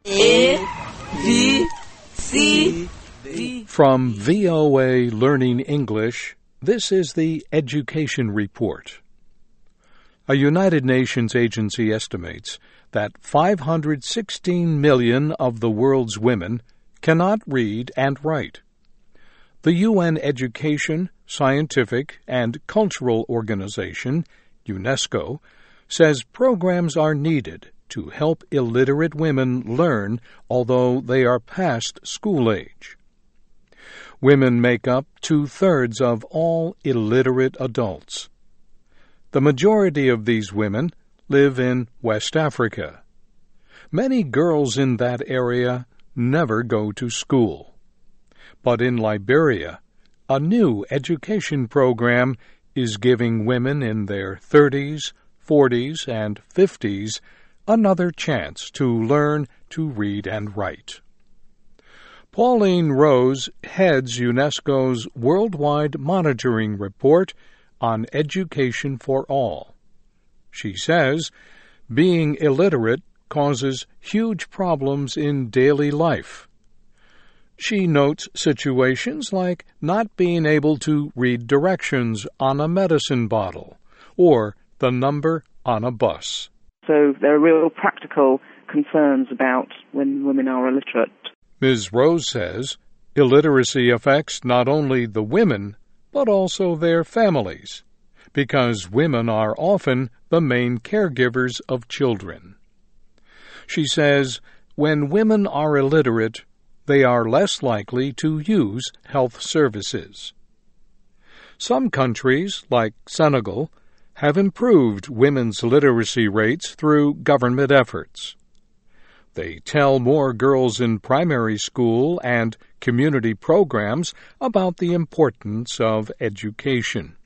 A, V, C, D. From VOA Learning English, this is the Education Report. A United Nations agency estimates that 516 million of the world's women cannot read and write. The UN Education, Scientific, and Cultural Organization, UNESCO, says programs are needed to help illiterate women learn, although they are past school age. Women make up 2/3 of all illiterate adults. The majority of these women live in West Africa. Many girls in that area never go to school. But in Liberia, a new education program is giving women in their 30s, 40s, and 50s another chance to learn to read and write. Pauline Rose heads UNESCO's Worldwide Monitoring Report on Education for All. She says being illiterate causes huge problems in daily life. She notes situations like not being able to read directions on a medicine bottle or the number on a bus. So there are real practical concerns about when women are illiterate. Ms. Rose says illiteracy affects not only the women, but also their families, because women are often the main caregivers of children. She says when women are illiterate, they are less likely to use health services. Some countries, like Senegal, have improved women's literacy rates through government efforts. They tell more girls in primary school and community programs about the importance of education.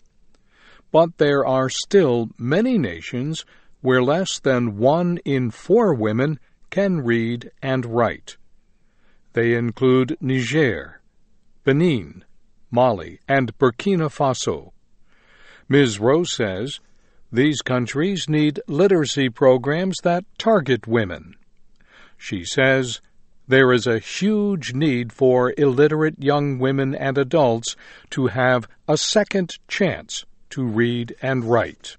But there are still many nations where less than 1 in 4 women can read and write. They include Niger, Benin, Mali, and Burkina Faso. Ms. Rose says these countries need literacy programs that target women. She says there is a huge need for illiterate young women and adults to have a second chance to read and write.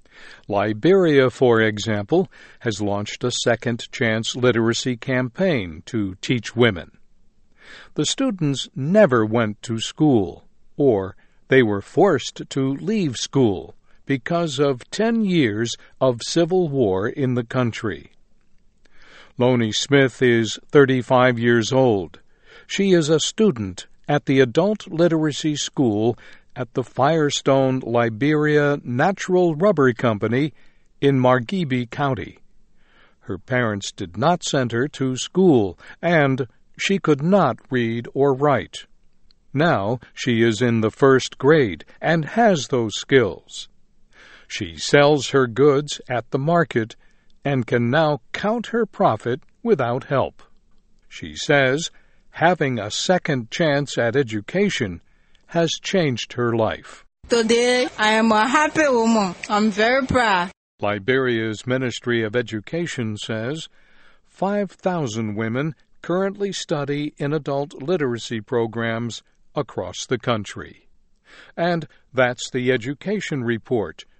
Liberia, for example, has launched a second chance literacy campaign to teach women. The students never went to school, or they were forced to leave school because of 10 years of civil war in the country. Lonnie Smith is 35 years old. She is a student at the Adult Literacy School at the Firestone Liberia Natural Rubber Company in Margibi County. Her parents did not send her to school, and she could not read or write. Now she is in the 1st grade and has those skills. She sells her goods at the market and can now count her profit without help. She says having a second chance at education has changed her life. Today, I am a happy woman. I'm very proud. Liberia's Ministry of Education says 5,000 women currently study in adult literacy programs across the country. And that's the Education Report